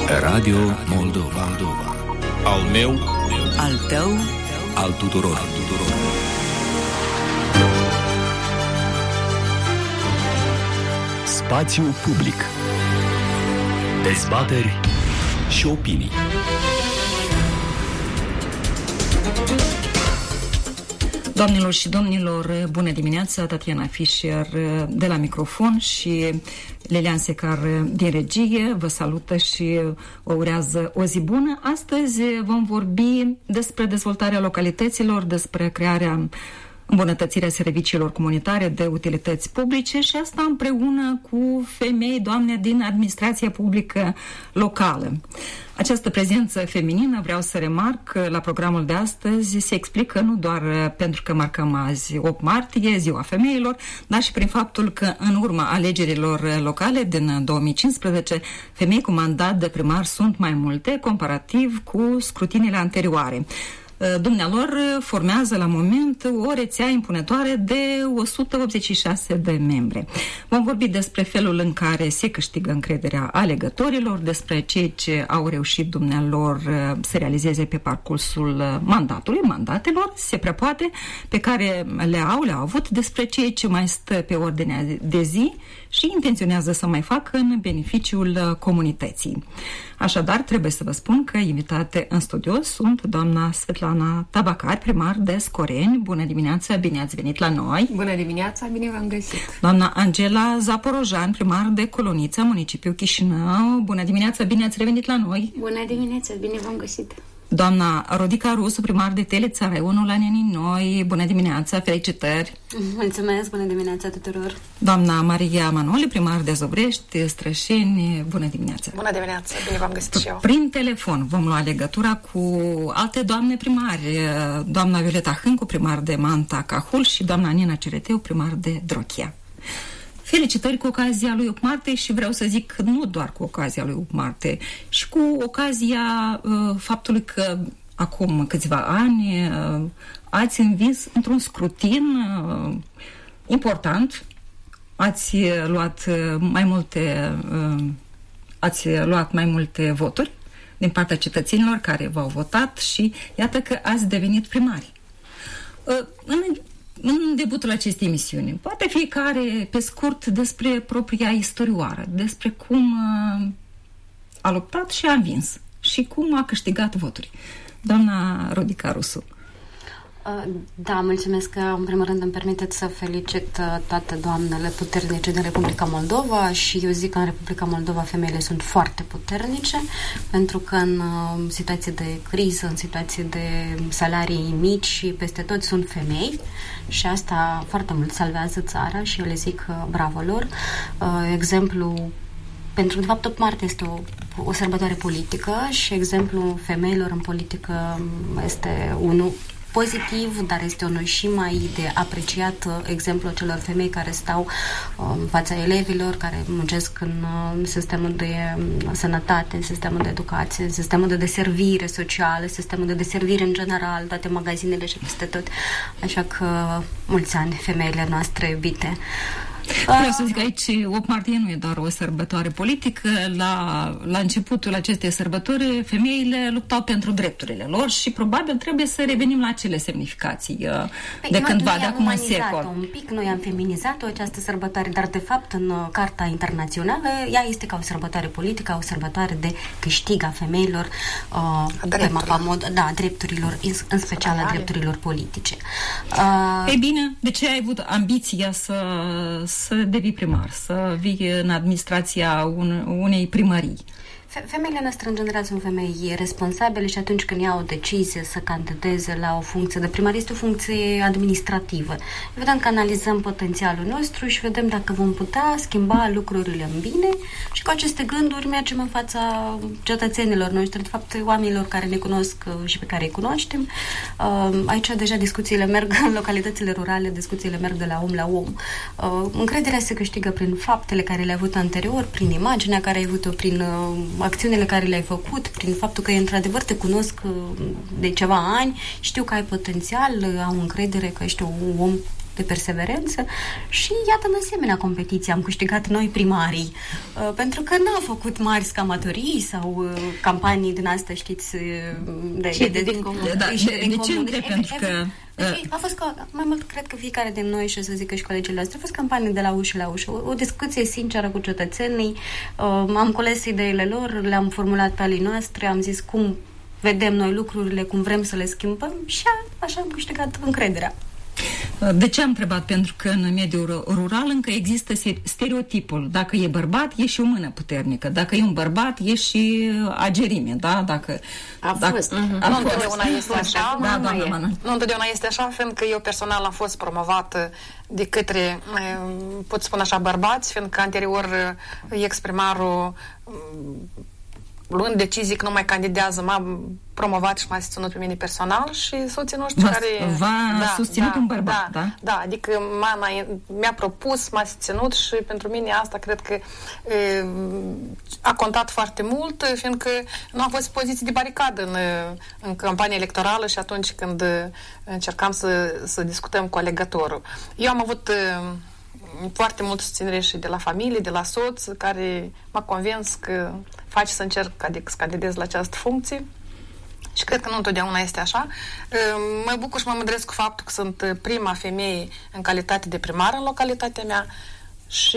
Radio Moldova. Al meu, al tău, al tuturor. Spațiu public. Dezbateri și opinii. Doamnelor și domnilor, bună dimineața, Tatiana Fischer de la microfon și Lilian Secar din regie vă salută și vă urează o zi bună. Astăzi vom vorbi despre dezvoltarea localităților, despre crearea, îmbunătățirea serviciilor comunitare de utilități publice și asta împreună cu femei, doamne, din administrația publică locală. Această prezență feminină, vreau să remarc, la programul de astăzi se explică nu doar pentru că marcăm azi 8 martie, ziua femeilor, dar și prin faptul că în urma alegerilor locale din 2015, femei cu mandat de primar sunt mai multe comparativ cu scrutiniile anterioare. Dumnealor formează la moment o rețea impunătoare de 186 de membre. Vom vorbi despre felul în care se câștigă încrederea alegătorilor, despre ceea ce au reușit dumnealor să realizeze pe parcursul mandatelor, se prea poate, pe care le-au avut, despre ceea ce mai stă pe ordinea de zi și intenționează să mai facă în beneficiul comunității. Așadar, trebuie să vă spun că invitate în studio sunt doamna Svetlana Tabacar, primar de Scoreni. Bună dimineața, bine ați venit la noi! Bună dimineața, bine v-am găsit! Doamna Angela Zaporojan, primar de Colonița, municipiul Chișinău. Bună dimineața, bine ați revenit la noi! Bună dimineața, bine v-am găsit! Doamna Rodica Rusu, primar de Teleța, Raionul la Nenii Noi. Bună dimineața, felicitări! Mulțumesc, bună dimineața tuturor! Doamna Maria Manoli, primar de Zobrești, Strășeni, bună dimineața! Bună dimineața, bine v-am găsit și eu! Prin telefon vom lua legătura cu alte doamne primari, doamna Violeta Hâncu, primar de Manta Cahul și doamna Nina Cereteu, primar de Drochia. Felicitări cu ocazia lui 8 martie și vreau să zic nu doar cu ocazia lui 8 martie, și cu ocazia faptului că acum câțiva ani ați învins într-un scrutin important, ați luat mai multe voturi din partea cetățenilor care v-au votat și iată că ați devenit primari. În debutul acestei emisiuni, poate fiecare, pe scurt, despre propria istorioară, despre cum a luptat și a învins și cum a câștigat voturi. Doamna Rodica Rusu. Da, mulțumesc că în primul rând îmi permiteți să felicit toate doamnele puternice din Republica Moldova și eu zic că în Republica Moldova femeile sunt foarte puternice pentru că în situații de criză, în situații de salarii mici și peste tot sunt femei și asta foarte mult salvează țara și eu le zic bravo lor. Exemplu pentru că, de fapt, 8 martie este o sărbătoare politică și exemplul femeilor în politică este unul pozitiv, dar este unul și mai de apreciat exemplul celor femei care stau în fața elevilor, care muncesc în sistemul de sănătate, în sistemul de educație, în sistemul de deservire socială, sistemul de deservire în general, toate magazinele și peste tot. Așa că mulți ani femeile noastre iubite. Vreau să zic că aici 8 martie nu e doar o sărbătoare politică. La începutul acestei sărbători femeile luptau pentru drepturile lor și probabil trebuie să revenim la acele semnificații de cândva, de acum un secol. Un pic noi am feminizat-o această sărbătoare, dar de fapt în Carta Internațională ea este ca o sărbătoare politică, o sărbătoare de câștig a femeilor pe mapamod, drepturilor, în special a drepturilor politice. Ei bine, de ce ai avut ambiția să devii primar, să vii în administrația unei primării? Femeile noastre, în general, sunt femei responsabile și atunci când iau o decizie să candideze la o funcție de primar, este o funcție administrativă. Vedem că analizăm potențialul nostru și vedem dacă vom putea schimba lucrurile în bine și cu aceste gânduri mergem în fața cetățenilor noștri, de fapt oamenilor care ne cunosc și pe care îi cunoaștem. Aici deja discuțiile merg în localitățile rurale, discuțiile merg de la om la om. Încrederea se câștigă prin faptele care le-ai avut anterior, prin imaginea care ai avut-o, prin acțiunile care le-ai făcut, prin faptul că într-adevăr te cunosc de ceva ani, știu că ai potențial, au încredere că ești un om de perseverență și iată, în asemenea competiție am câștigat noi primarii, pentru că n-au făcut mari scamatorii sau campanii din astea, știți, din comun. De ce întreb? Pentru că a fost mai mult, cred că fiecare din noi, și o să zic că și colegii noastre, a fost campanie de la ușă la ușă, o discuție sinceră cu cetățenii, am cules ideile lor, le-am formulat pe alii noastre, am zis cum vedem noi lucrurile, cum vrem să le schimbăm și așa am câștigat încrederea. De ce am întrebat? Pentru că în mediul rural încă există stereotipul. Dacă e bărbat, e și o mână puternică. Dacă e un bărbat, e și agerime, da? Dacă fost. Nu întotdeauna este așa. Nu întotdeauna este așa, fiindcă eu personal am fost promovată de către, pot spune așa, bărbați, fiindcă anterior ex-primarul, luând decizii că nu mai candidează, m-a promovat și m-a susținut pe mine personal și soții noștri care... V-a susținut un bărbat, da? Da, adică mi-a propus, m-a susținut și pentru mine asta cred că a contat foarte mult, fiindcă nu am fost poziții de baricadă în campania electorală și atunci când încercam să discutăm cu alegătorul. Eu am avut foarte mult susținere și de la familie, de la soț, care m-a convins că face să încerc, adică să candidez la această funcție. Și cred că nu întotdeauna este așa. Mă bucur și mă mândresc cu faptul că sunt prima femeie în calitate de primar în localitatea mea și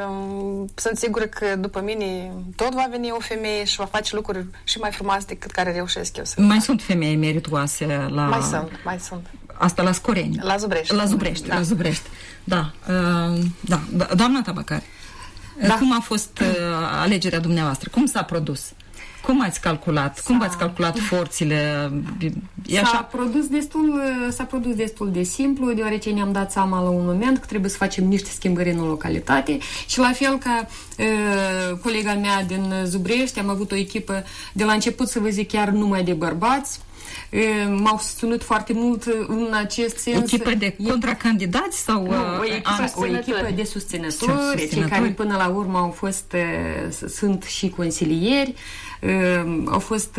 sunt sigură că după mine tot va veni o femeie și va face lucruri și mai frumoase decât care reușesc eu să fac. Mai sunt femei meritoase la... Mai sunt. Asta la Scoreni. La Zubrești. La Zubrești. Da. Doamna Tabacari, cum a fost alegerea dumneavoastră? Cum s-a produs? Cum ați calculat? Cum v-ați calculat forțile? S-a produs destul de simplu, deoarece ne-am dat seama la un moment că trebuie să facem niște schimbări în localitate și la fel ca colega mea din Zubrești, am avut o echipă de la început, să vă zic, chiar numai de bărbați. M-au susținut foarte mult în acest sens. Echipă de contracandidați sau... O echipă de susținători, cei care până la urmă au fost, sunt și consilieri. Au fost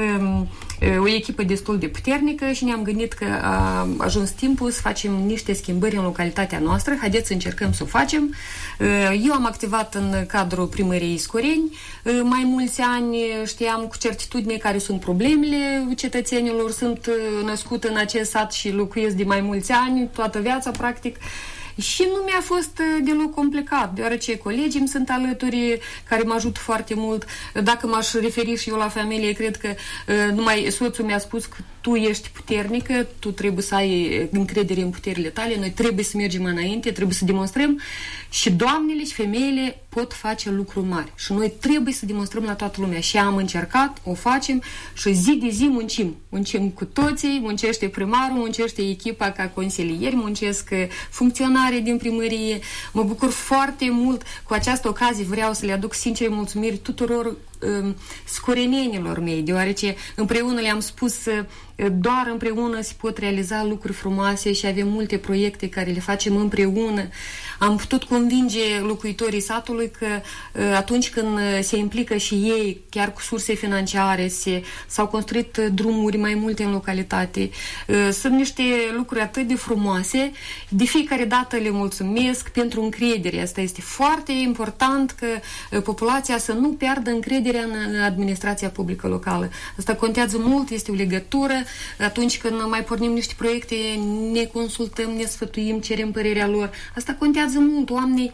o echipă destul de puternică și ne-am gândit că a ajuns timpul să facem niște schimbări în localitatea noastră. Haideți să încercăm să o facem. Eu am activat în cadrul primăriei Scoreni. Mai mulți ani știam cu certitudine care sunt problemele cetățenilor. Sunt născut în acest sat și locuiesc de mai mulți ani, toată viața practic. Și nu mi-a fost deloc complicat, deoarece colegii îmi sunt alături, care mă ajută foarte mult. Dacă m-aș referi și eu la familie, cred că numai soțul mi-a spus că tu ești puternică, tu trebuie să ai încredere în puterile tale, noi trebuie să mergem înainte, trebuie să demonstrăm și doamnele și femeile pot face lucruri mari și noi trebuie să demonstrăm la toată lumea și am încercat, o facem și zi de zi muncim cu toții, muncește primarul, muncește echipa ca consilieri, muncesc funcționare din primărie. Mă bucur foarte mult. Cu această ocazie vreau să le aduc sincere mulțumiri tuturor scorenenilor mei, deoarece împreună le-am spus doar împreună se pot realiza lucruri frumoase și avem multe proiecte care le facem împreună. Am putut convinge locuitorii satului că atunci când se implică și ei, chiar cu surse financiare, s-au construit drumuri mai multe în localitate. Sunt niște lucruri atât de frumoase. De fiecare dată le mulțumesc pentru încredere. Asta este foarte important, că populația să nu piardă încrederea în administrația publică locală. Asta contează mult, este o legătură. Atunci când mai pornim niște proiecte, ne consultăm, ne sfătuim, cerem părerea lor. Asta contează mult. Oamenii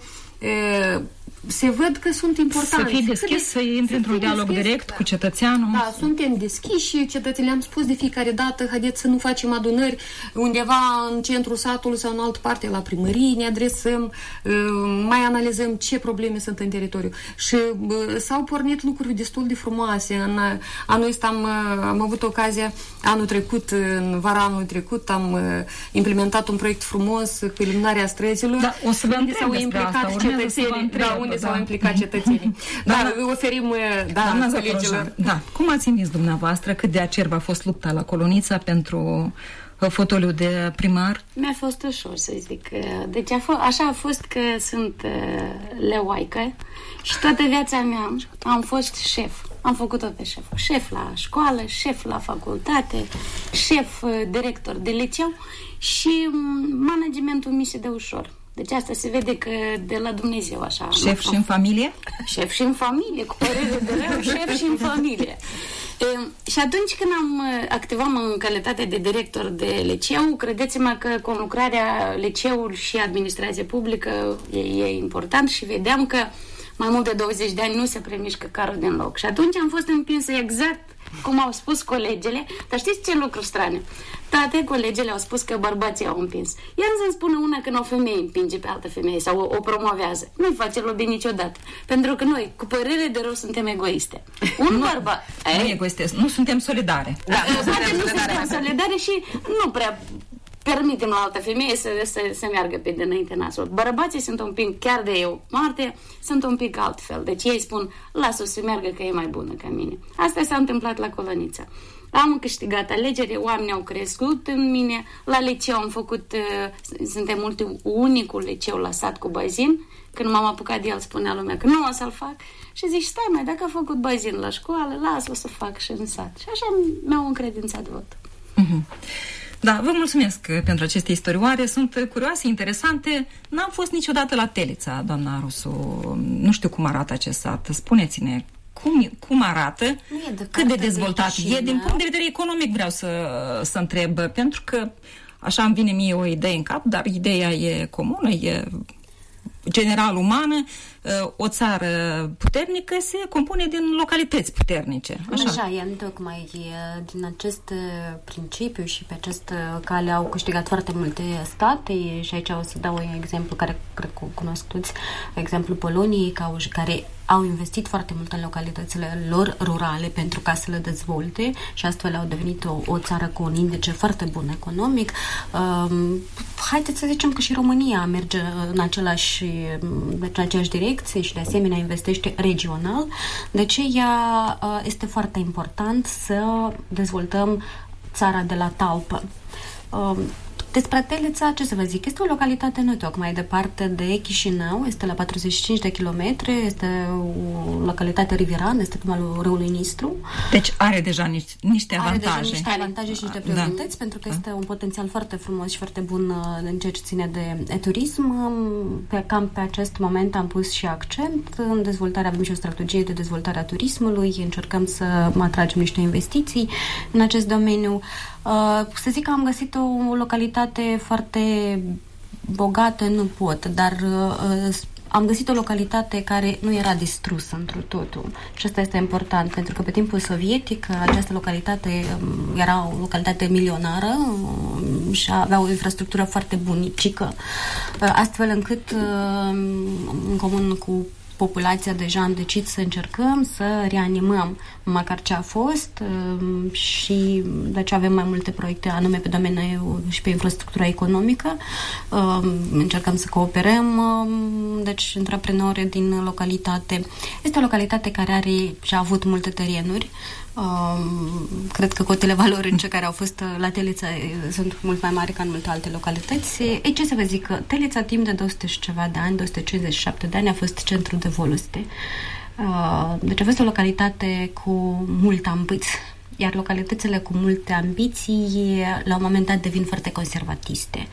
se văd că sunt importanți. Să fii deschis, să intri într-un dialog direct cu cetățeanul. Da, suntem deschiși și cetățenii am spus de fiecare dată, haideți să nu facem adunări undeva în centrul satului sau în altă parte, la primărie, ne adresăm, mai analizăm ce probleme sunt în teritoriu. Și s-au pornit lucruri destul de frumoase. În anul ăsta am avut ocazia, anul trecut, în vara anului trecut, am implementat un proiect frumos cu iluminarea străzilor. Da, o să vă întreb despre asta, unde s-au implicat cetățenii. Dar oferim colegilor. Da. Cum ați învins dumneavoastră? Cât de acerb a fost lupta la Colonița pentru fotoliu de primar? Mi-a fost ușor, să zic. Deci așa a fost că sunt leoaică și toată viața mea am fost șef. am făcut-o pe șeful. Șef la școală, șef la facultate, șef director de liceu și managementul mi se dă ușor. Deci asta se vede că de la Dumnezeu așa. Șef și în familie? Șef și în familie, cu părere de rău, șef și în familie. Și atunci când activam în calitate de director de liceu, credeți-mă că conlucrarea liceul și administrație publică e important și vedeam că mai mult de 20 de ani nu se premișcă carul din loc. Și atunci am fost împinsă exact cum au spus colegele, dar știți ce lucru strane? Toate colegele au spus că bărbații au împins. Iar să-mi spună una când o femeie împinge pe altă femeie sau o promovează. Nu-i face lobby niciodată. Pentru că noi, cu părere de rău, suntem egoiste. Un bărbat... Nu egoiste, nu suntem solidare. Da, nu suntem solidare și nu prea permitem la altă femeie să meargă pe dinainte nasul. Bărbații sunt un pic, chiar de eu, Marte, sunt un pic altfel. Deci ei spun, lasă-o să meargă că e mai bună ca mine. Asta s-a întâmplat la Colănița. Am câștigat alegeri, oamenii au crescut în mine. La liceu am făcut, suntem unicul liceu la sat cu bazin. Când m-am apucat de el, spunea lumea că nu o să-l fac. Și zic, stai mai, dacă a făcut bazin la școală, lasă-o să fac și în sat. Și așa mi-au încredințat vot. Da, vă mulțumesc pentru aceste istorioare, sunt curioase, interesante. N-am fost niciodată la Telița, doamna Rusu. Nu știu cum arată acest sat. Spuneți-ne, cum arată, cât de dezvoltat e. Din punct de vedere economic vreau să întreb, pentru că așa îmi vine mie o idee în cap, dar ideea e comună, e general umană. O țară puternică se compune din localități puternice. Așa e, tocmai din acest principiu și pe această cale au câștigat foarte multe state și aici o să dau un exemplu care cred că cunosc toți, exemplul Poloniei, care au investit foarte mult în localitățile lor rurale pentru ca să le dezvolte și astfel au devenit o țară cu un indice foarte bun economic. Haideți să zicem că și România merge în aceeași direcție și de asemenea investește regional. De aceea este foarte important să dezvoltăm țara de la talpă. Despre Telița, ce să vă zic, este o localitate nu tocmai departe de Chișinău, este la 45 de kilometri, este o localitate riverană, este pe malul râului Nistru. Deci are deja niște avantaje. Are deja niște avantaje și niște priorități, pentru că este un potențial foarte frumos și foarte bun în ceea ce ține de turism. Cam pe acest moment am pus și accent în dezvoltarea, avem și o strategie de dezvoltare a turismului, încercăm să atragem niște investiții în acest domeniu. Să zic că am găsit o localitate foarte bogată, nu pot, dar am găsit o localitate care nu era distrusă întru totul. Și asta este important, pentru că pe timpul sovietic această localitate era o localitate milionară și avea o infrastructură foarte bunicică, astfel încât în comun cu populația deja am decis să încercăm să reanimăm măcar ce a fost și de aceea avem mai multe proiecte anume pe domeniul și pe infrastructura economică. Încercăm să cooperăm deci întreprenori din localitate. Este o localitate care are și a avut multe terenuri. Cred că cotele valorice care au fost la Telița sunt mult mai mari ca în multe alte localități. Ei, ce să vă zic, că Telița timp de 200 și ceva de ani, 257 de ani, a fost centru de voluste. Deci a fost o localitate cu mult ambiți. Iar localitățile cu multe ambiții la un moment dat devin foarte conservatiste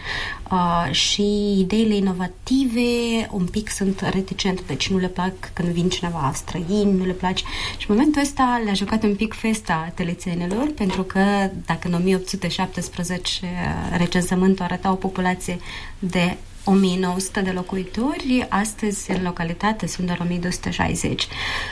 și ideile inovative un pic sunt reticente, deci nu le plac când vin cineva străin, nu le place și în momentul ăsta le-a jucat un pic festa telițenilor, pentru că dacă în 1817 recensământul arăta o populație de 1900 de locuitori, astăzi în localitate sunt doar 1260.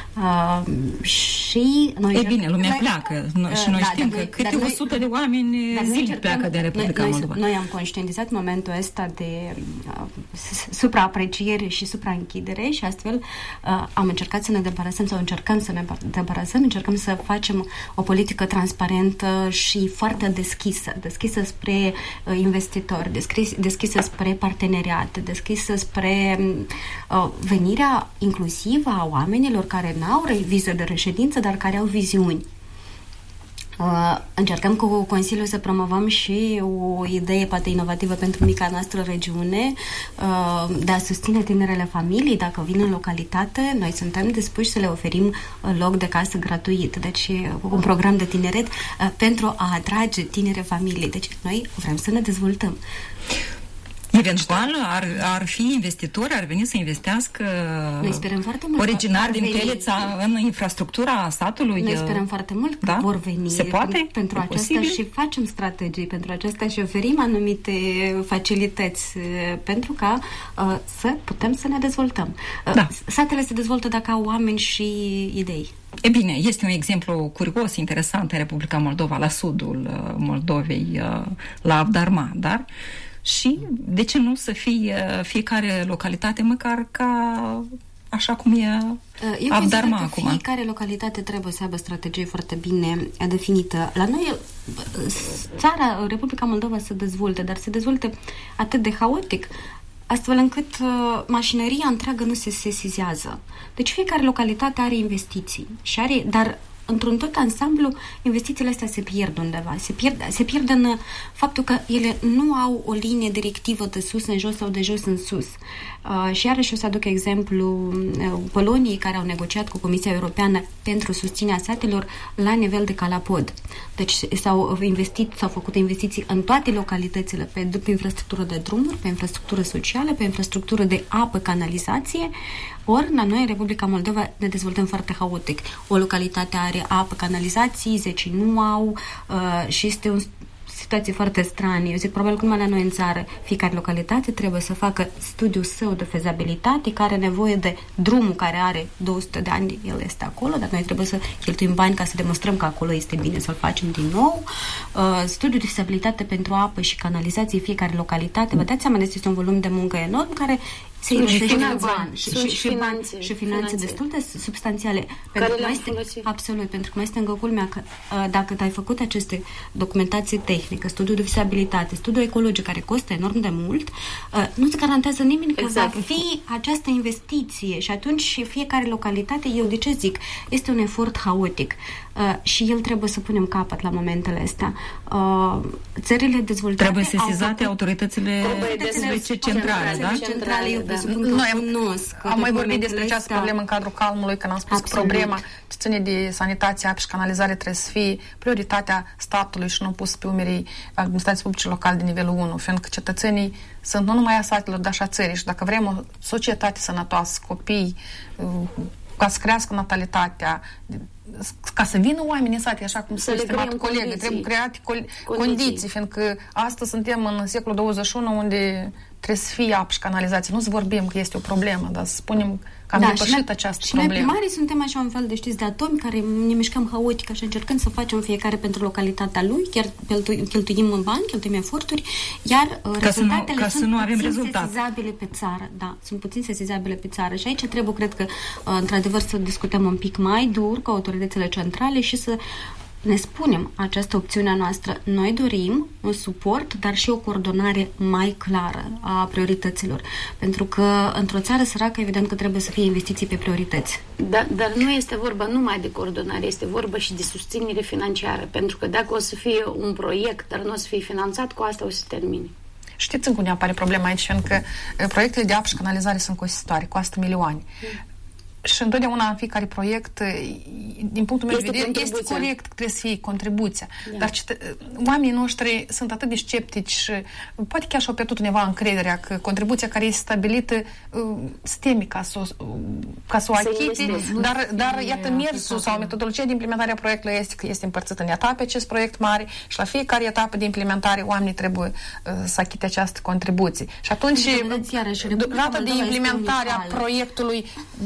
Și noi... E bine, lumea pleacă. Și noi știm că câte 100 de oameni zilnic pleacă de Republica Moldova. Noi am conștientizat momentul ăsta de supraapreciere și supraînchidere și astfel am încercat să ne debarasăm sau încercăm să ne debarasăm, încercăm să facem o politică transparentă și foarte deschisă spre investitori, deschisă spre parteneri, deschisă spre venirea inclusivă a oamenilor care n-au viză de reședință, dar care au viziuni. Încercăm cu Consiliul să promovăm și o idee poate inovativă pentru mica noastră regiune, de a susține tinerele familii. Dacă vin în localitate, noi suntem dispuși să le oferim loc de casă gratuit. Deci un program de tineret pentru a atrage tinere familii. Deci noi vrem să ne dezvoltăm. Eventual ar fi investitori, ar veni să investească originari din Peleța în infrastructura satului. Noi sperăm foarte mult că vor veni. Se poate? Pentru aceasta și facem strategii, pentru aceasta și oferim anumite facilități pentru ca să putem să ne dezvoltăm. Satele se dezvoltă dacă au oameni și idei. E bine, este un exemplu curios, interesant în Republica Moldova, la sudul Moldovei, la Avdarma, dar și de ce nu să fie fiecare localitate măcar ca așa cum e Avdarma acum? Fiecare localitate trebuie să aibă strategie foarte bine definită. La noi, țara, Republica Moldova se dezvoltă, dar se dezvoltă atât de haotic, astfel încât mașinăria întreagă nu se sesizează. Deci fiecare localitate are investiții și are, dar într-un tot ansamblu, investițiile astea se pierd undeva. Se pierd în faptul că ele nu au o linie directivă de sus în jos sau de jos în sus. Și iarăși o să aduc exemplu Poloniei, care au negociat cu Comisia Europeană pentru susținerea satelor la nivel de calapod. Deci s-au făcut investiții în toate localitățile pe infrastructură de drumuri, pe infrastructură socială, pe infrastructură de apă, canalizație. Ori, la noi, în Republica Moldova, ne dezvoltăm foarte haotic. O localitate are apă, canalizații, 10 nu au și este o situație foarte stranie. Eu zic, probabil cum la noi în țară, fiecare localitate trebuie să facă studiul său de fezabilitate, care are nevoie de drumul care are 200 de ani, el este acolo, dar noi trebuie să cheltuim bani ca să demonstrăm că acolo este bine, să-l facem din nou. Studiul de fezabilitate pentru apă și canalizație, fiecare localitate. Vă dați seama, este un volum de muncă enorm care se investește bani și finanțe destul de substanțiale. Absolut, pentru că mai este încă culmea că dacă ai făcut aceste documentații tehnică, studiul de fezabilitate, studiul ecologic, care costă enorm de mult, nu se garantează nimeni că va fi această investiție și atunci fiecare localitate, eu de ce zic, este un efort haotic și el trebuie să punem capăt la momentele astea. Țările dezvoltate trebuie sesizate autoritățile centrale, da? Centrale, am mai vorbit despre această problemă în cadrul calmului, când am spus că problema ce ține de sanitație, apă și canalizare trebuie să fie prioritatea statului și nu pus pe umerii administrației publice locale de nivelul 1, fiindcă cetățenii sunt nu numai a satelor, dar și a țării și dacă vrem o societate sănătoasă, copii, ca să crească natalitatea, ca să vină oamenii în sate, așa cum s-a estimat colegii, trebuie create condiții, fiindcă astăzi suntem în secolul 21 unde trebuie să fie apă și canalizație. Nu să vorbim că este o problemă, dar să spunem că am depășit această problemă. Și noi primarii suntem așa un fel de, de atomi care ne mișcăm haotic, așa încercând să facem fiecare pentru localitatea lui, chiar cheltuim bani, cheltuim eforturi, iar rezultatele sunt puțin sesizabile pe țară. Da, sunt puțin sesizabile pe țară și aici trebuie, cred că, într-adevăr, să discutăm un pic mai dur cu autoritățile centrale și să ne spunem această opțiune a noastră. Noi dorim un suport, dar și o coordonare mai clară a priorităților. Pentru că într-o țară săracă, evident că trebuie să fie investiții pe priorități. Dar nu este vorba numai de coordonare, este vorba și de susținere financiară. Pentru că dacă o să fie un proiect, dar nu o să fie finanțat, cu asta o să se termine. Știți încă unde apare problema aici, fiindcă proiectele de apă și canalizare sunt costisitoare, costă milioane. Și întotdeauna în fiecare proiect, din punctul meu de vedere, este corect, trebuie să fie contribuția. Dar oamenii noștri sunt atât de sceptici și poate chiar și-au pierdut undeva încrederea că contribuția care este stabilită se teme ca să o achite, dar iată mersul sau metodologia de implementare a proiectului este împărțită în etape acest proiect mare și la fiecare etapă de implementare oamenii trebuie să achite această contribuție. Și atunci rata de implementare a proiectului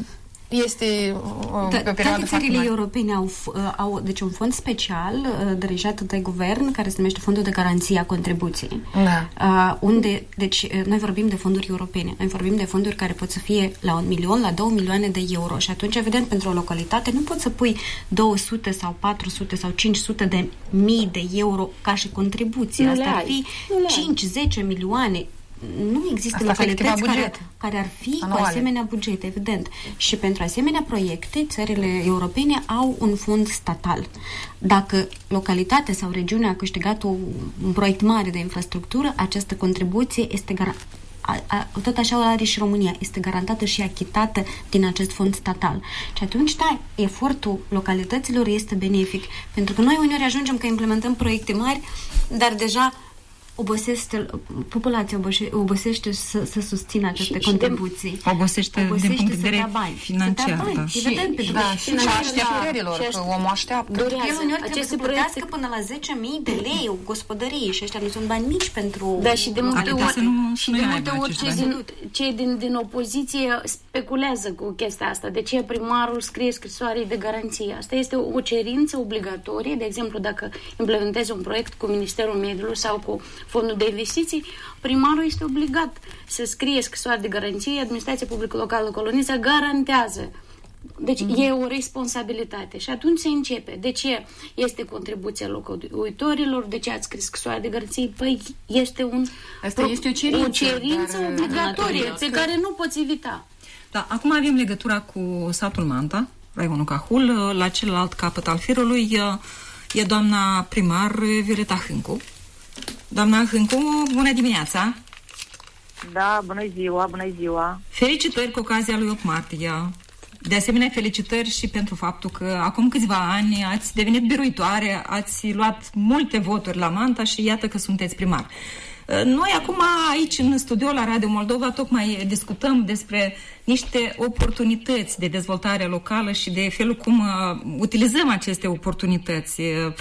este o perioadă foarte mare. Europene au deci un fond special dirijat de guvern care se numește Fondul de Garanție a Contribuției. Da. Unde, deci, noi vorbim de fonduri europene. Noi vorbim de fonduri care pot să fie la 1 milion, la 2 milioane de euro. Și atunci, evident, pentru o localitate nu poți să pui 200 sau 400 sau 500 de mii de euro ca și contribuție. Asta ar fi 5-10 milioane nu există localități care ar fi anuale cu asemenea bugete, evident. Și pentru asemenea proiecte, țările europene au un fond statal. Dacă localitatea sau regiunea a câștigat un proiect mare de infrastructură, această contribuție este tot așa o are și România, este garantată și achitată din acest fond statal. Și atunci, da, efortul localităților este benefic, pentru că noi uneori ajungem că implementăm proiecte mari, dar deja populația obosește să susțină aceste contribuții. Obosește din punct de vedere financiar. Evident, pentru că și așteptărilor, că omul așteaptă. El uneori trebuie să plătească până la 10.000 de lei o gospodărie și ăștia nu sunt bani mici pentru... Da, și de multe ori cei din opoziție speculează cu chestia asta. De ce primarul scrie scrisoare de garanție? Asta este o cerință obligatorie. De exemplu, dacă implementezi un proiect cu Ministerul Mediului sau cu Fondul de Investiții, primarul este obligat să scrie scrisoare de garanție, administrația publică locală Colonița garantează. Deci e o responsabilitate. Și atunci se începe. De ce este contribuția locuitorilor? De ce ați scris scrisoare de garanție? Păi este este o cerință obligatorie pe care nu poți evita. Da, acum avem legătura cu satul Manta, raionul Cahul. La celălalt capăt al firului e doamna primar Violeta Hâncu. Doamna Hâncu, bună dimineața! Da, bună ziua! Felicitări cu ocazia lui 8 martie. De asemenea, felicitări și pentru faptul că acum câțiva ani ați devenit biruitoare, ați luat multe voturi la Manta și iată că sunteți primar. Noi acum aici în studio la Radio Moldova tocmai discutăm despre niște oportunități de dezvoltare locală și de felul cum utilizăm aceste oportunități.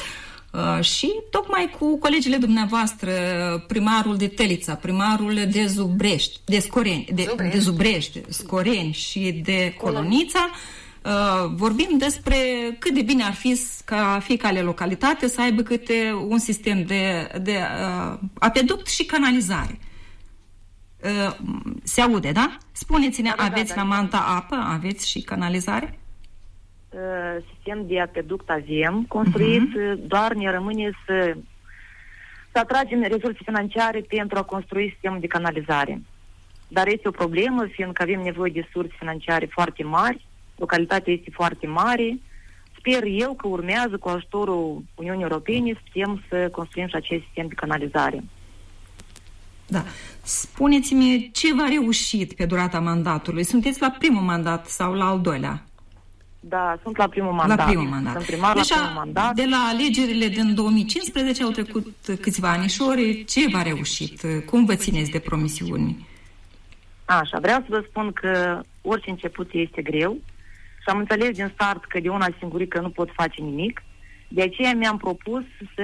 Și tocmai cu colegile dumneavoastră, primarul de Telița, primarul de Zubrești, de Zubrești, Scoreni și de Colonița, vorbim despre cât de bine ar fi ca fiecare localitate să aibă câte un sistem de apeduct și canalizare. Se aude, da? Spuneți-ne, aveți la Manta apă, aveți și canalizare? Sistem de apeduct avem construit, doar ne rămâne să atragem resurse financiare pentru a construi sistemul de canalizare. Dar este o problemă, fiindcă avem nevoie de surse financiare foarte mari, localitatea este foarte mare. Sper eu că urmează cu ajutorul Uniunii Europene să putem să construim și acest sistem de canalizare. Da. Spuneți-mi, ce v-a reușit pe durata mandatului? Sunteți la primul mandat sau la al doilea? Da, sunt la primul mandat. La primul mandat. Sunt primar la primul mandat. De la alegerile din 2015 au trecut câțiva anișori. Ce v-a reușit? Cum vă țineți de promisiuni? Așa, vreau să vă spun că orice început este greu și am înțeles din start că de una singurică nu pot face nimic. De aceea mi-am propus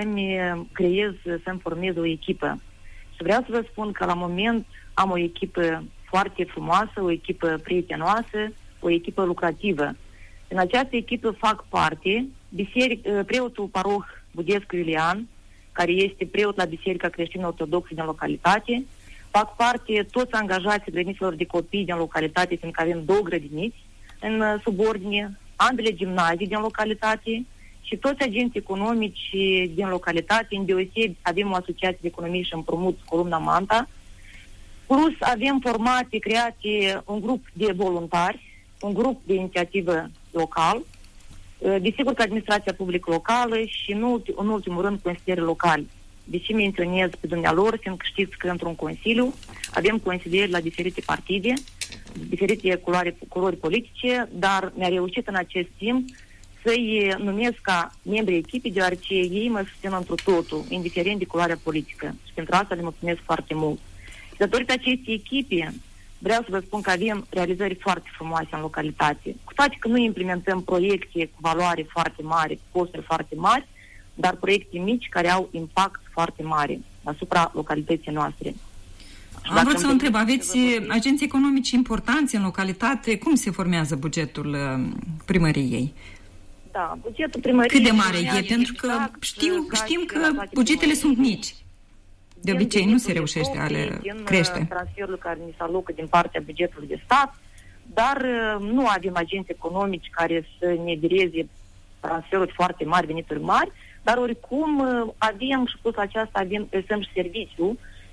să-mi formez o echipă. Și vreau să vă spun că la moment am o echipă foarte frumoasă, o echipă prietenoasă, o echipă lucrativă. În această echipă fac parte preotul paroh Budescu Iulian, care este preot la Biserica Creștină-Ortodoxă din localitate. Fac parte toți angajații grădiniților de copii din localitate, fiindcă avem 2 grădiniți în subordine, ambele gimnazii din localitate și toți agenții economici din localitate, în deosebi avem o asociație de economie și împrumut Columna Manta, plus avem formate, create un grup de voluntari, un grup de inițiativă local, desigur că administrația publică locală și în ultimul rând consilierii locali. Deși menționez pe dumnealor, fiindcă știți că într-un consiliu avem consilieri la diferite partide, diferite culori politice, dar mi-a reușit în acest timp să-i numesc ca membrii echipei, deoarece ei mă susțin întru totul, indiferent de culoarea politică. Și pentru asta le mulțumesc foarte mult. Și datorită acestei echipe, vreau să vă spun că avem realizări foarte frumoase în localitate. Cu toate că nu implementăm proiecte cu valoare foarte mare, cu costuri foarte mari, dar proiecte mici care au impact foarte mare asupra localității noastre. Am vrut să vă întreb, aveți agenții economici importanți în localitate? Cum se formează bugetul primăriei? Da, bugetul primăriei... Cât de mare e? Pentru că știm că bugetele sunt mici. De obicei nu se reușește a le crește. Transferul care ni se alocă din partea bugetului de stat, dar nu avem agenți economici care să ne direze transferuri foarte mari, venituri mari, dar oricum avem și plus aceasta avem și serviciu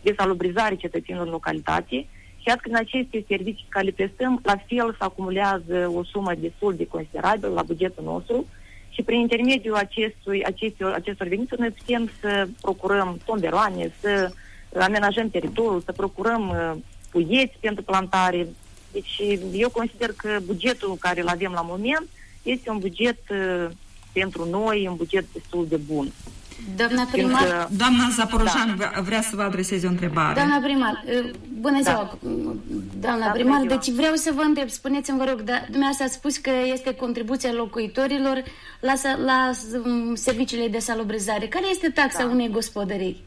de salubrizare cetățenilor în localitate. Și iată că în aceste servicii care le prestăm, la fel se acumulează o sumă destul de considerabilă la bugetul nostru și prin intermediul acestor venituri noi putem să procurăm tomberoane, să amenajăm teritoriul, să procurăm puieți pentru plantare. Deci eu consider că bugetul care îl avem la moment este un buget pentru noi, un buget destul de bun. Doamna primar... Doamna Zaporojan vrea să vă adreseze o întrebare. Doamna primar, bună ziua, doamna primar, deci vreau să vă întreb, spuneți-mi, vă rog, dumneavoastră ați spus că este contribuția locuitorilor la serviciile de salubrizare. Care este taxa unei gospodării?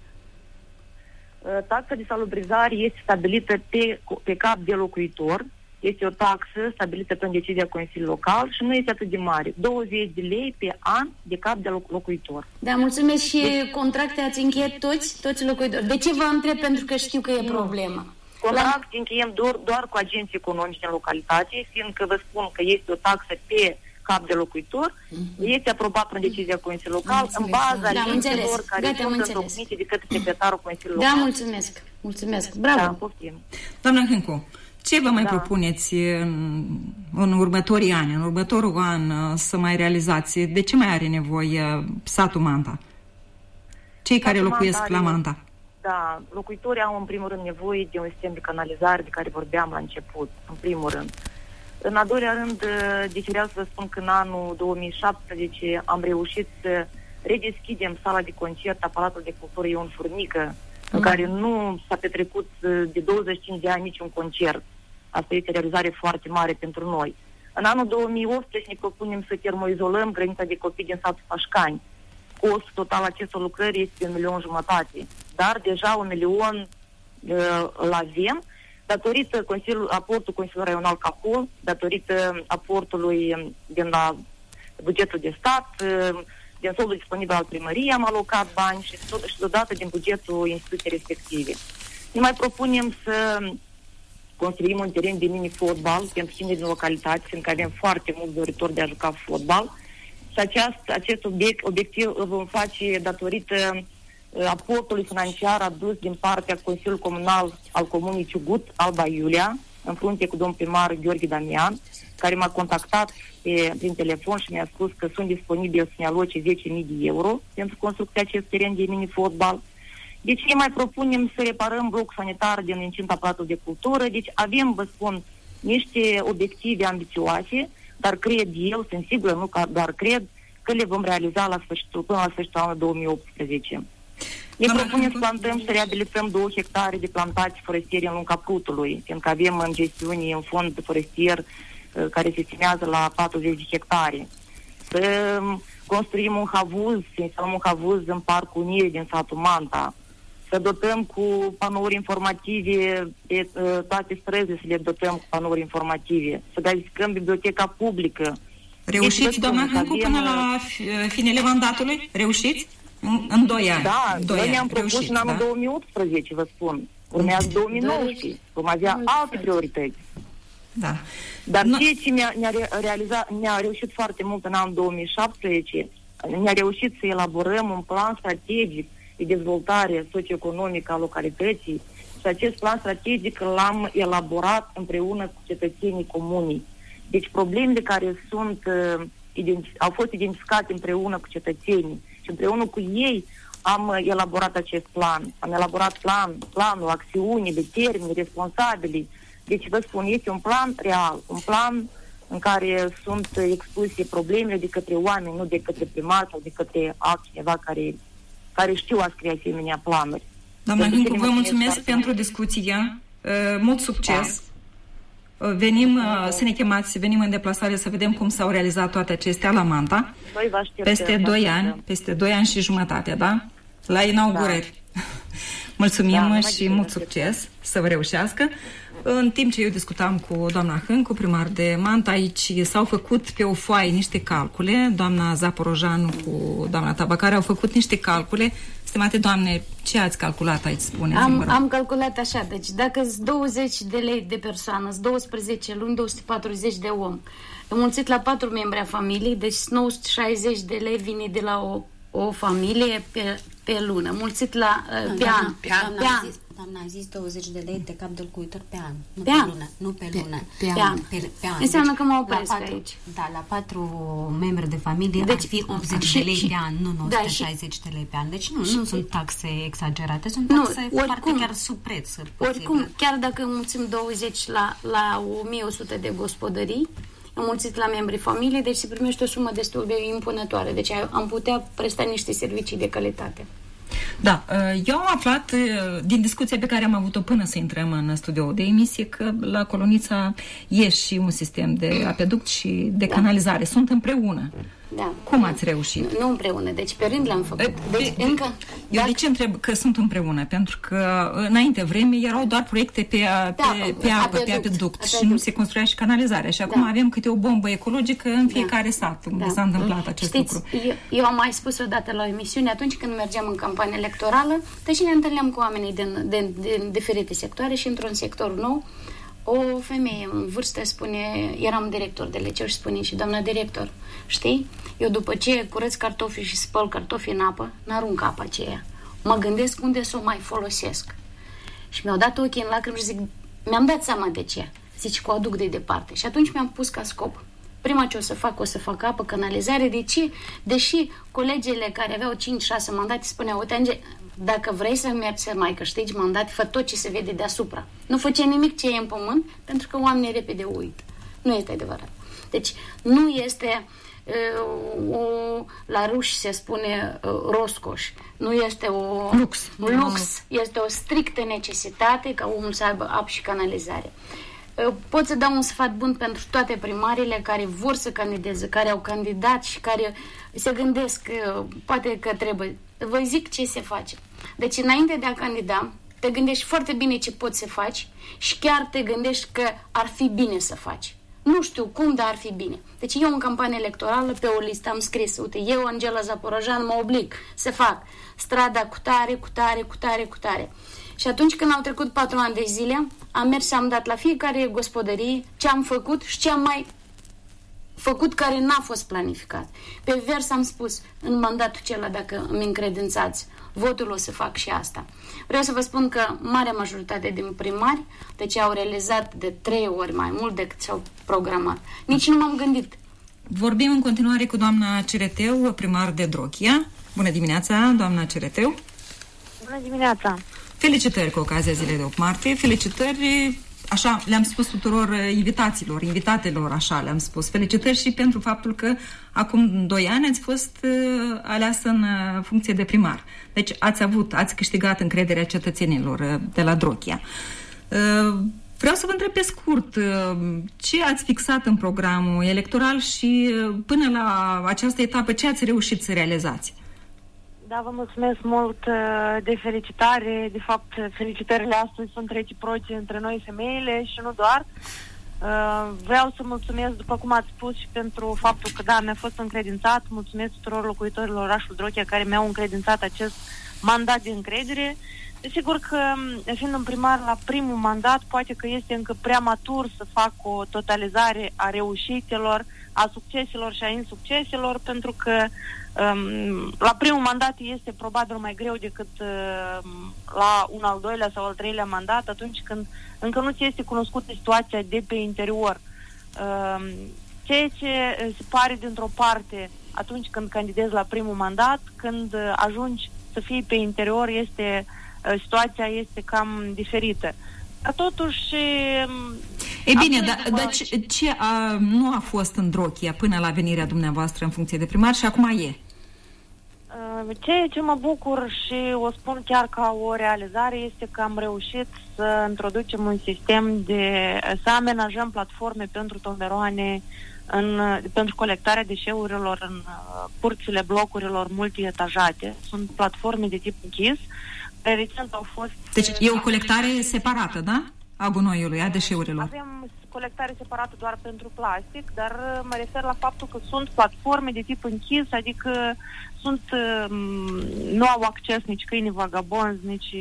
Taxa de salubrizare este stabilită pe cap de locuitor. Este o taxă stabilită prin decizia Consiliului Local și nu este atât de mare. 20 de lei pe an de cap de locuitor. Da, mulțumesc. Și contracte ați încheiat toți locuitorii. De ce vă întreb? Pentru că știu că e problemă. Contracte încheiem doar cu agenții economici în localitate, fiindcă vă spun că este o taxă pe cap de locuitor, este aprobat prin decizia Consiliului Local în baza legilor care sunt întocmite de către secretarul Consiliului Local. Da, mulțumesc. Bravo. Da, poftim. Doamna Hâncu, ce vă mai propuneți în următorii ani, în următorul an să mai realizați? De ce mai are nevoie satul Manta? Cei care locuiesc la Manta? Da, locuitorii au în primul rând nevoie de un sistem de canalizare de care vorbeam la început, în primul rând. În al doilea rând, deci vreau să vă spun că în anul 2017 am reușit să redeschidem sala de concert a Palatului de Cultură Ion Furnică, în care nu s-a petrecut de 25 de ani niciun concert. Asta este o realizare foarte mare pentru noi. În anul 2018 ne propunem să termoizolăm grădinița de copii din satul Pașcani. Costul total acestor lucrări este 1,5 milion, dar deja 1 milion îl avem, datorită aportul Consiliului Raional Cahul, datorită aportului din la bugetul de stat, din soldul disponibil al primăriei am alocat bani și deodată din bugetul instituției respective. Ne mai propunem să construim un teren de mini-fotbal pentru cine din localitate, fiindcă avem foarte mulți doritori de a juca fotbal. Și acest obiectiv îl vom face datorită aportului financiar adus din partea Consiliului Comunal al Comunei Ciugut, Alba Iulia, în frunte cu domnul primar Gheorghe Damian, care m-a contactat prin telefon și mi-a spus că sunt disponibili să ne aloce 10.000 de euro pentru construcția acest teren de mini-fotbal. Deci ne mai propunem să reparăm blocul sanitar din incinta Palatului de Cultură. Deci avem, vă spun, niște obiective ambițioase, dar sunt sigură, nu doar cred, că le vom realiza până la sfârșitul anului 2018. Ne propunem să plantăm și să reabilităm 2 hectare de plantații forestiere în lunga Prutului, fiindcă avem în gestiune un fond forestier care se estimează la 40 de hectare. Să construim să instalăm un havuz în Parcul Unirii din satul Manta. Să dotăm cu panouri informative pe toate străzile, să le dotăm cu panouri informative. Să găsim biblioteca publică. Reușiți, doamna Hâncu, până la finele mandatului? Reușiți? În 2 ani. Da, noi ne-am propus în anul 2018, vă spun. Urmează 2019. Vom avea alte priorități. Da. Dar ceea ce ne-a reușit foarte mult în anul 2017, ne-a reușit să elaborăm un plan strategic de dezvoltare socioeconomică a localității și acest plan strategic l-am elaborat împreună cu cetățenii comunii. Deci problemele care au fost identificate împreună cu cetățenii și împreună cu ei am elaborat acest plan. Am elaborat planul, acțiunile, termeni, responsabili. Deci vă spun, este un plan real, un plan în care sunt expuse problemele de către oameni, nu de către primar sau de către altcineva care știu a scrie asemenea planuri. Doamna Hâncu, vă mulțumesc pentru discuția. Mult succes! Da. Venim să ne chemați, venim în deplasare să vedem cum s-au realizat toate acestea la Manta. Peste 2 ani și jumătate, da? La inaugurări. Da. Mulțumim și mult succes să vă reușească. În timp ce eu discutam cu doamna Hâncu, primar de Manta, aici s-au făcut pe o foaie niște calcule. Doamna Zaporojan cu doamna Tabacare au făcut niște calcule. Stimate doamne, ce ați calculat aici, spuneți-mi? Am calculat așa, deci dacă sunt 20 de lei de persoană, 12 luni, 240 de om. Înmulțit la 4 membri a familiei, deci 960 de lei vine de la o o familie pe lună, mulțit la pe an. Doamna a zis 20 de lei de cap de locuitor pe an. Nu pe lună. Nu pe lună. Pe an. Înseamnă că mă opresc aici. Da, la 4 membri de familie ar fi 80 de lei pe an, nu 960 de lei pe an. Deci nu sunt taxe exagerate, sunt taxe foarte chiar sub preț. Oricum, chiar dacă înmulțim 20 la 1100 de gospodării, înmulțit la membrii familiei, deci se primește o sumă destul de impunătoare. Deci am putea presta niște servicii de calitate. Da, eu am aflat din discuția pe care am avut-o până să intrăm în studioul de emisie că la Colonița e și un sistem de apeduct și de canalizare. Sunt împreună. Da. Cum ați reușit? Nu împreună, deci pe rând le-am făcut. Deci încă... Eu de ce întreb că sunt împreună? Pentru că înainte vreme erau doar proiecte pe apă, pe apeduct și nu se construia și canalizarea. Și acum avem câte o bombă ecologică în fiecare sat unde s-a întâmplat acest lucru. Eu am mai spus odată la o emisiune, atunci când mergeam în campanie electorală, deci ne întâlneam cu oamenii din diferite sectoare și într-un sector nou, o femeie în vârstă spune, eram director de liceu și spune și doamna director, știi, eu după ce curăț cartofii și spăl cartofii în apă, n-arunc apa aceea. Mă gândesc unde să o mai folosesc. Și mi-au dat ochii în lacrimi și zic, mi-am dat seama de ce. Zici că o aduc de departe. Și atunci mi-am pus ca scop. Prima ce o să fac apă, canalizare. De ce? Deși colegele care aveau 5-6 mandate spuneau, uite, dacă vrei să mergi să mai câștigi mandate, fă tot ce se vede deasupra. Nu făcea nimic ce e în pământ, pentru că oamenii repede uit. Nu este adevărat. Deci nu este la ruși se spune roscoș. Nu este un lux. Este o strictă necesitate ca omul să aibă apă și canalizare. Pot să dau un sfat bun pentru toate primarile care vor să candideze, care au candidat și care se gândesc poate că trebuie. Vă zic ce se face. Deci înainte de a candida, te gândești foarte bine ce poți să faci și chiar te gândești că ar fi bine să faci. Nu știu cum, dar ar fi bine. Deci eu în campanie electorală pe o listă am scris, uite, eu, Angela Zaporojan, mă oblig să fac strada cu tare. Și atunci când au trecut 4 ani de zile, am mers și am dat la fiecare gospodărie ce am făcut și ce am mai făcut care n-a fost planificat. Pe vers am spus, în mandatul acela, dacă îmi încredințați, votul o să fac și asta. Vreau să vă spun că marea majoritate din primari, deci au realizat de 3 ori mai mult decât s-au programat. Nici nu m-am gândit. Vorbim în continuare cu doamna Cereteu, primar de Drochia. Bună dimineața, doamna Cereteu. Bună dimineața. Felicitări cu ocazia zilei de 8 martie. Felicitări, așa le-am spus tuturor invitatelor, așa le-am spus. Felicitări și pentru faptul că acum 2 ani ați fost aleasă în funcție de primar. Deci ați câștigat încrederea cetățenilor de la Drochia. Vreau să vă întreb pe scurt, ce ați fixat în programul electoral și până la această etapă ce ați reușit să realizați? Da, vă mulțumesc mult de felicitare. De fapt, felicitările astăzi sunt reciproce între noi femeile și nu doar. Vreau să mulțumesc, după cum ați spus, și pentru faptul că, da, mi-a fost încredințat. Mulțumesc tuturor locuitorilor orașului Drochia care mi-au încredințat acest mandat de încredere. Desigur că, fiind un primar la primul mandat, poate că este încă prea matur să fac o totalizare a reușitelor, a succeselor și a insucceselor, pentru că la primul mandat este probabil mai greu decât la un al doilea sau al treilea mandat, atunci când încă nu ți este cunoscută situația de pe interior. Ceea ce se pare dintr-o parte atunci când candidezi la primul mandat, când ajungi să fii pe interior, situația este cam diferită. Dar totuși... E bine, dar ce nu a fost în Drochia până la venirea dumneavoastră în funcție de primar și acum e? Ceea ce mă bucur și o spun chiar ca o realizare este că am reușit să introducem un sistem să amenajăm platforme pentru tomberoane, pentru colectarea deșeurilor în curțile blocurilor multietajate. Sunt platforme de tip închis. Recent au fost... Deci e o colectare separată, da? A gunoiului, a deșeurilor. Avem colectare separată doar pentru plastic, dar mă refer la faptul că sunt platforme de tip închis, adică nu au acces nici câini vagabonzi, nici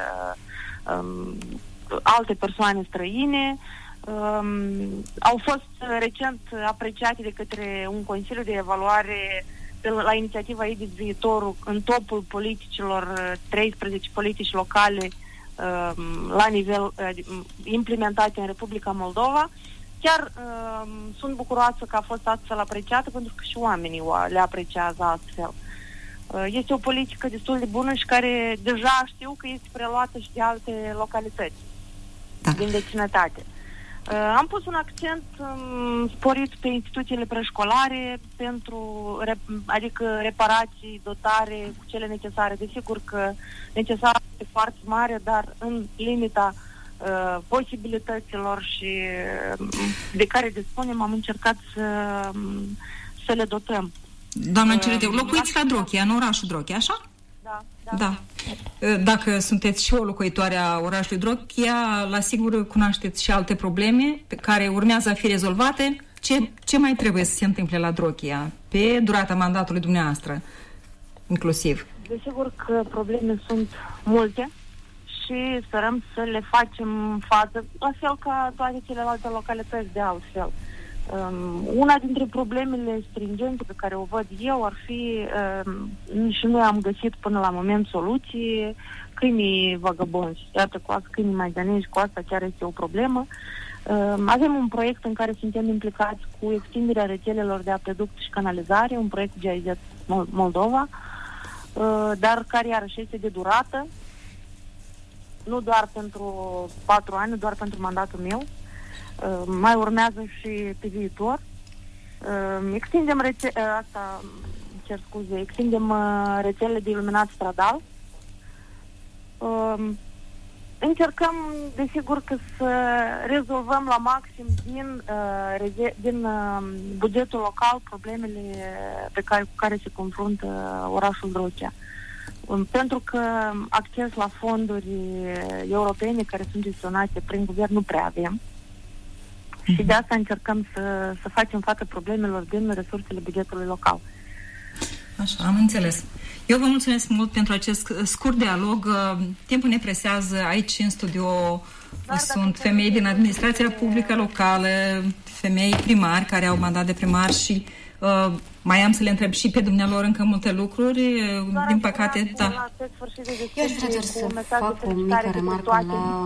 alte persoane străine. Au fost recent apreciate de către un consiliu de evaluare la inițiativa IDIS Viitorul, în topul politicilor, 13 politici locale la nivel implementate în Republica Moldova. Chiar sunt bucuroasă că a fost astfel apreciată, pentru că și oamenii le apreciază astfel. Este o politică destul de bună și care deja știu că este preluată și de alte localități din vecinătate. Am pus un accent sporit pe instituțiile preșcolare adică reparații, dotare cu cele necesare. Desigur că necesară este foarte mare, dar în limita posibilităților și de care dispunem, am încercat să le dotăm. Doamna Cereteu, locuiți la Drochia, în orașul Drochia, așa? Da. Dacă sunteți și o locuitoare a orașului Drochia, la sigur cunoașteți și alte probleme pe care urmează a fi rezolvate. Ce mai trebuie să se întâmple la Drochia pe durata mandatului dumneavoastră, inclusiv? Desigur că probleme sunt multe și sperăm să le facem față, la fel ca toate celelalte localități de altfel. Una dintre problemele stringente pe care o văd eu ar fi, și noi am găsit până la moment soluții, câinii vagabonzi. Iată, cu asta, câinii maidanezi, cu asta chiar este o problemă. Avem un proiect în care suntem implicați cu extinderea rețelelor de apeduct și canalizare, un proiect GIZ Moldova, dar care iarăși este de durată, nu doar pentru 4 ani, nu doar pentru mandatul meu. Mai urmează și pe viitor. Extindem rețelele de iluminat stradal. Încercăm, desigur, că să rezolvăm la maxim din bugetul local problemele cu care se confruntă orașul Drochia. Pentru că acces la fonduri europene care sunt gestionate prin guvern nu prea avem. Și de asta încercăm să facem față problemelor din resursele bugetului local. Așa, am înțeles. Eu vă mulțumesc mult pentru acest scurt dialog. Timpul ne presează. Aici, în studio, sunt femei din administrația publică locală, femei primari care au mandat de primar și mai am să le întreb și pe dumnealor încă multe lucruri. Din păcate, da. Eu aș vrea să fac o mică remarcă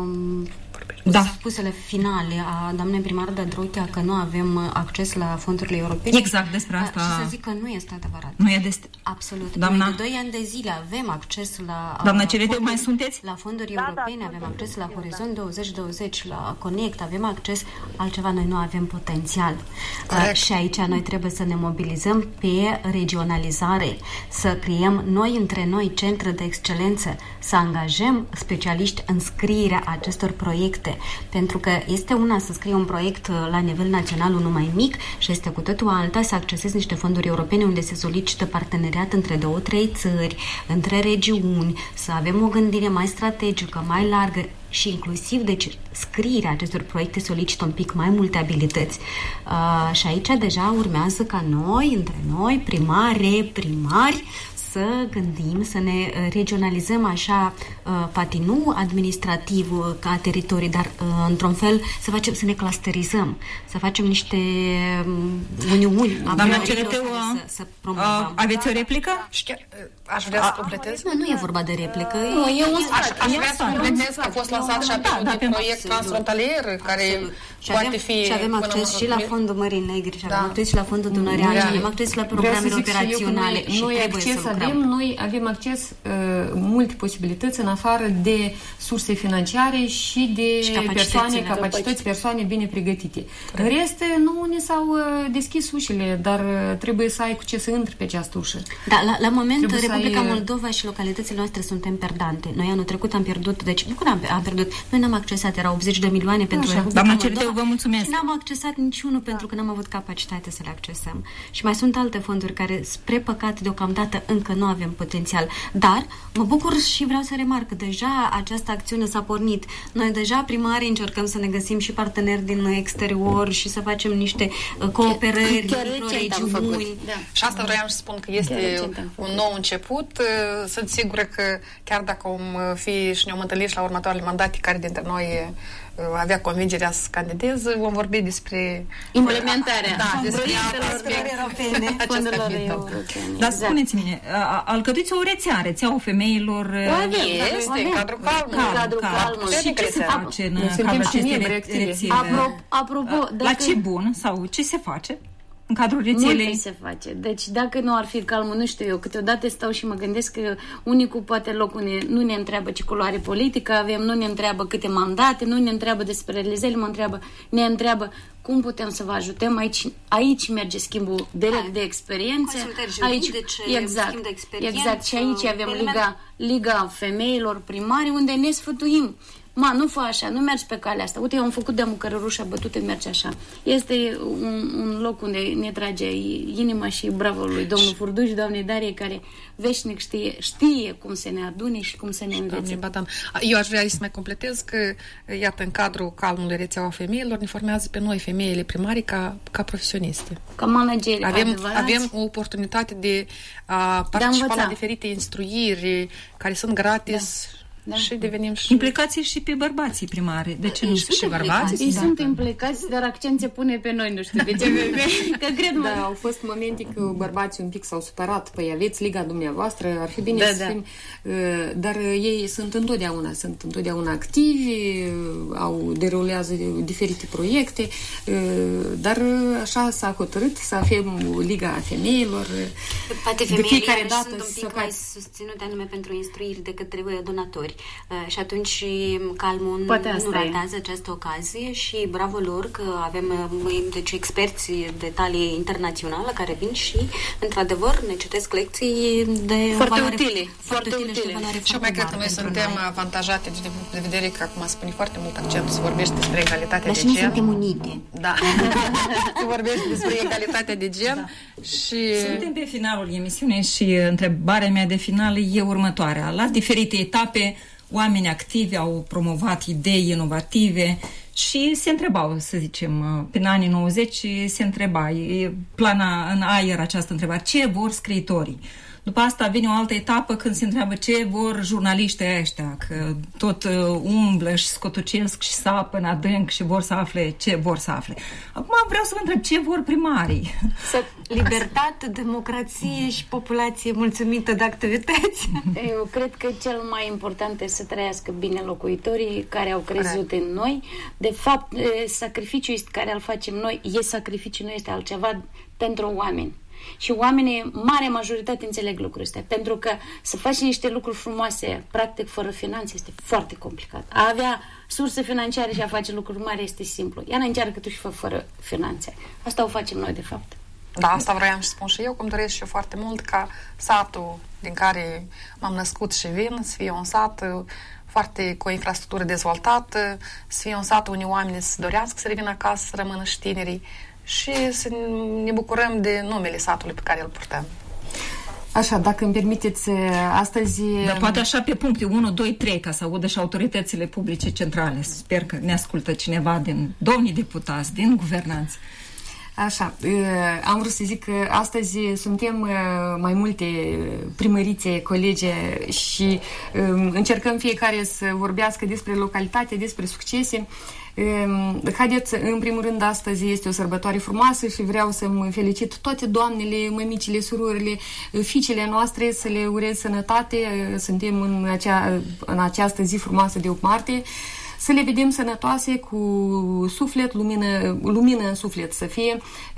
la spusele finale a doamnei primar de Drochia că nu avem acces la fondurile europene. Exact, despre asta. Și să zic că nu este adevărat. Nu e absolut. Doamna... Noi de 2 ani de zile avem acces la Doamna Cereteu, mai sunteți? La fonduri europene, avem acces la Horizont 2020, la Connect, avem acces, altceva noi nu avem potențial. Și aici noi trebuie să ne mobilizăm pe regionalizare, să creăm noi între noi centre de excelență, să angajăm specialiști în scrierea acestor proiecte, pentru că este una să scrie un proiect la nivel național, unul mai mic, și este cu totul alta să accesezi niște fonduri europene unde se solicită parteneriat între 2-3 țări, între regiuni, să avem o gândire mai strategică, mai largă și inclusiv, deci, scrierea acestor proiecte solicită un pic mai multe abilități. Și aici deja urmează ca noi, între noi, primari, să gândim, să ne regionalizăm așa, poate nu administrativ ca teritorii, dar într-un fel să ne clusterizăm, să facem niște uniuni. Doamna Cereteu, aveți o replică? Aș vrea să completez. Nu e vorba de replică. Aș vrea să completez că a fost lansat și apelul de proiect transfrontalier care poate fi... Și avem acces și la fondul Mării Negri, și avem acces și la fondul Dunărean, și avem acces la programele operaționale. Noi avem acces multe posibilități în afară de surse financiare și de persoane bine pregătite. În rest, nu ne s-au deschis ușile, dar trebuie să ai cu ce să intri pe această ușă. Da, la moment Republica Moldova și localitățile noastre suntem perdante. Noi anul trecut am pierdut, deci nu am pierdut, noi n-am accesat, erau 80 de milioane pentru Republica Moldova. Vă mulțumesc. Și n-am accesat niciunul pentru că n-am avut capacitate să le accesăm. Și mai sunt alte fonduri care, spre păcat, deocamdată încă nu avem potențial. Dar mă bucur și vreau să remarc că deja această acțiune s-a pornit. Noi deja primarii încercăm să ne găsim și parteneri din exterior și să facem niște cooperări într-o regiuni. Da. Și asta vreau să spun că este un nou început. Sunt sigură că chiar dacă om fi și ne-om întâlnit la următoarele mandate, care dintre noi avea convingerea să candideze, vom vorbi despre implementarea fondurilor europene. Dar spuneți-mi, alcătuiți o rețeaua femeilor în cadrul calmului. Și ce se face în cadrul acestei rețele? Apropo, la ce bun sau ce se face în cadrul rețelei? Multe se face. Deci dacă nu ar fi calmul, nu știu eu, câteodată stau și mă gândesc că unicul poate locul nu ne întreabă ce culoare politică avem, nu ne întreabă câte mandate, nu ne întreabă despre realizări, ne întreabă cum putem să vă ajutăm. Aici merge schimbul direct de experiențe. Aici, schimb de experiență. Exact. Și aici avem Liga Femeilor Primare, unde ne sfătuim. Nu fă așa, nu mergi pe calea asta. Uite, eu am făcut de cărărușa bătută, merge așa. Este un loc unde ne trage inima și bravo lui domnul Furduș, doamnei Darie, care veșnic știe cum să ne adune și cum să ne învețe. Eu aș vrea să mai completez că, iată, în cadrul calmului rețeaua femeilor ne formează pe noi, femeile primare, ca profesioniste. Ca manageri. Avem o oportunitate de a participa la diferite instruiri care sunt gratis. Da. Și devenim și... Implicații și pe bărbații primari. De ce nu și bărbații? Ei sunt implicați, dar accent se pune pe noi, nu știu de ce. Că cred au fost momente că bărbații un pic s-au supărat. Păi aveți liga dumneavoastră, ar fi bine să fim... Dar ei sunt întotdeauna activi, derulează diferite proiecte, dar așa s-a hotărât să avem Liga Femeilor. Poate femeile sunt un pic mai susținute anume pentru instruiri de către donatori. Și atunci calmul nu ratează această ocazie și bravo lor că avem deci experți de talie internațională care vin și într-adevăr ne citesc lecții de foarte valoare, utile. Foarte utile și de valoare și mai cred că noi suntem avantajate din punct de vedere că acum se pune foarte mult accent să vorbești despre egalitatea de gen. Dar și noi suntem unite. Da. Să vorbești despre egalitatea de gen și... Suntem pe finalul emisiunii și întrebarea mea de final e următoarea. La diferite etape oameni activi au promovat idei inovative și se întrebau, să zicem, prin anii 90 se întreba, plana în aer această întrebare, ce vor scriitorii? După asta vine o altă etapă când se întreabă ce vor jurnaliștii ăștia, că tot umblă și scotucesc și sapă în adânc și vor să afle ce vor să afle. Acum vreau să vă întreb ce vor primarii. Libertate, democrație și populație mulțumită de activități. Eu cred că cel mai important este să trăiască bine locuitorii care au crezut în noi. De fapt, sacrificiul care îl facem noi, sacrificiul nu este altceva pentru oameni. Și oamenii, mare majoritate, înțeleg lucrul ăsta. Pentru că să faci niște lucruri frumoase, practic, fără finanțe, este foarte complicat. A avea surse financiare și a face lucruri mari este simplu. Iar încearcă tu și fără finanțe. Asta o facem noi, de fapt. Da, asta vroiam să spun și eu, cum doresc și eu foarte mult ca satul din care m-am născut și vin să fie un sat foarte cu o infrastructură dezvoltată, să fie un sat unde oamenii să dorească să revină acasă, să rămână și tinerii și să ne bucurăm de numele satului pe care îl purtăm. Așa, dacă îmi permiteți, astăzi... Dar poate așa pe puncte 1, 2, 3, ca să audă și autoritățile publice centrale. Sper că ne ascultă cineva din domnii deputați, din guvernanți. Așa, am vrut să zic că astăzi suntem mai multe primărițe, colege și încercăm fiecare să vorbească despre localitate, despre succese. Haideți, în primul rând, astăzi este o sărbătoare frumoasă și vreau să-mi felicit toate doamnele, mămicile, surorile, fiicele noastre, să le urez sănătate. Suntem în această zi frumoasă de 8 martie. Să le vedem sănătoase, cu suflet, lumină în suflet să fie,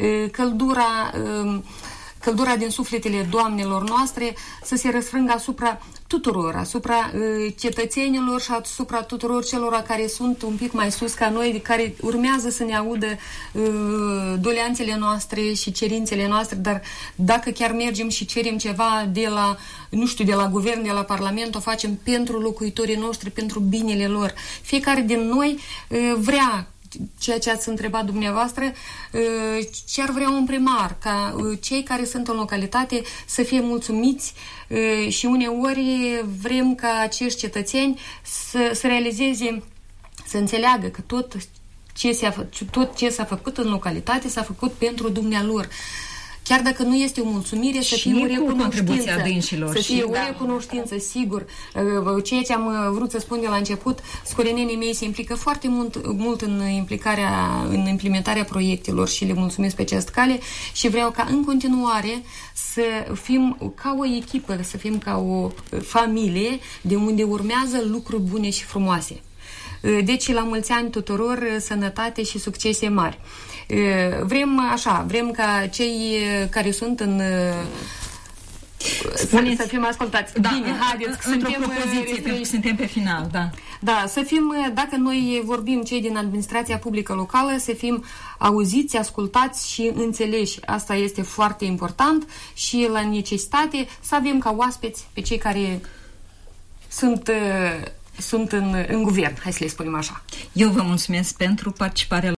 căldura din sufletele doamnelor noastre să se răsfrângă asupra tuturor, asupra cetățenilor și asupra tuturor celor care sunt un pic mai sus ca noi, care urmează să ne audă doleanțele noastre și cerințele noastre, dar dacă chiar mergem și cerem ceva de la, nu știu, de la guvern, de la parlament, o facem pentru locuitorii noștri, pentru binele lor. Fiecare din noi vrea ceea ce ați întrebat dumneavoastră, ce ar vrea un primar, ca cei care sunt în localitate să fie mulțumiți și uneori vrem ca acești cetățeni să realizeze, să înțeleagă că tot ce s-a făcut în localitate s-a făcut pentru dumnealor. chiar dacă nu este o mulțumire, să fie o recunoștință. Să fie o recunoștință, sigur. Ceea ce am vrut să spun de la început, scorenenii mei se implică foarte mult în implementarea proiectelor și le mulțumesc pe această cale și vreau ca în continuare să fim ca o echipă, să fim ca o familie de unde urmează lucruri bune și frumoase. Deci, la mulți ani tuturor, sănătate și succese mari. Vrem ca cei care sunt în... să fim ascultați. Da, bine, haideți, într-o propoziție, pentru că suntem pe final, da. Da, să fim, dacă noi vorbim cei din administrația publică locală, să fim auziți, ascultați și înțeleși. Asta este foarte important și la necesitate să avem ca oaspeți pe cei care sunt în guvern, hai să le spunem așa. Eu vă mulțumesc pentru participarea